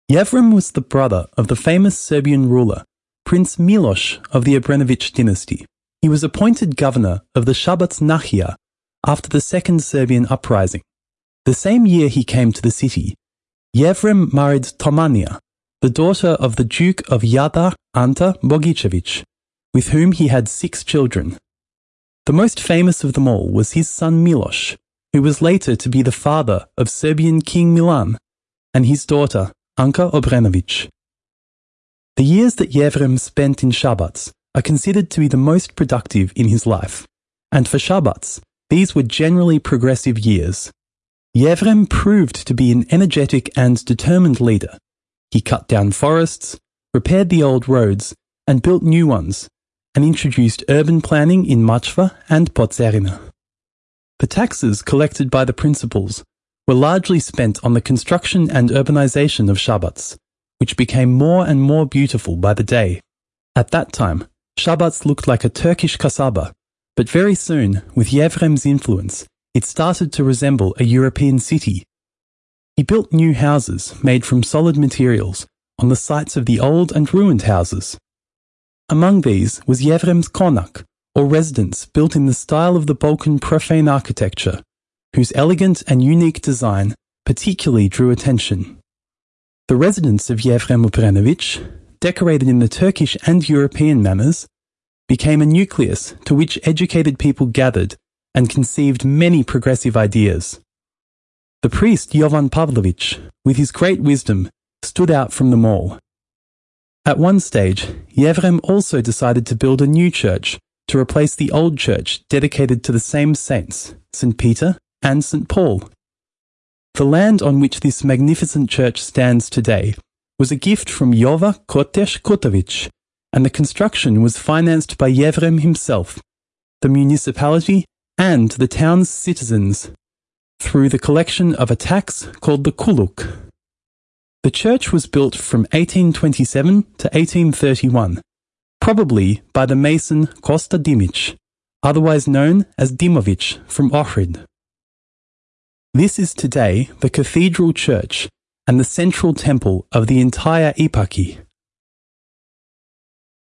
Yavrim was the brother of the famous Serbian ruler, Prince Miloš of the Obrenović dynasty. He was appointed governor of the Šabac Nahija after the Second Serbian Uprising. The same year he came to the city, Yevrim married Tomania, the daughter of the Duke of Jadar Anta Bogicević, with whom he had 6 children. The most famous of them all was his son Miloš, who was later to be the father of Serbian King Milan, and his daughter Anka Obrenović. The years that Yevrim spent in Šabac are considered to be the most productive in his life, and for Šabac, these were generally progressive years. Yevrim proved to be an energetic and determined leader. He cut down forests, repaired the old roads, and built new ones, and introduced urban planning in Machva and Podzerina. The taxes collected by the principals were largely spent on the construction and urbanization of Šabac, which became more and more beautiful by the day. At that time, Šabac looked like a Turkish kasaba, but very soon, with Yevrim's influence, it started to resemble a European city. He built new houses made from solid materials on the sites of the old and ruined houses. Among these was Yevrim's konak, or residence built in the style of the Balkan profane architecture, whose elegant and unique design particularly drew attention. The residence of Yevrim Obrenović, decorated in the Turkish and European manners, became a nucleus to which educated people gathered and conceived many progressive ideas. The priest Jovan Pavlović, with his great wisdom, stood out from them all. At one stage, Yevrim also decided to build a new church to replace the old church dedicated to the same saints, St. Peter and St. Paul. The land on which this magnificent church stands today was a gift from Jova Kotesh Kotović, and the construction was financed by Yevrim himself, the municipality, and the town's citizens, through the collection of a tax called the kuluk. The church was built from 1827 to 1831, probably by the mason Kosta Dimić, otherwise known as Dimović from Ohrid. This is today the cathedral church and the central temple of the entire eparchy.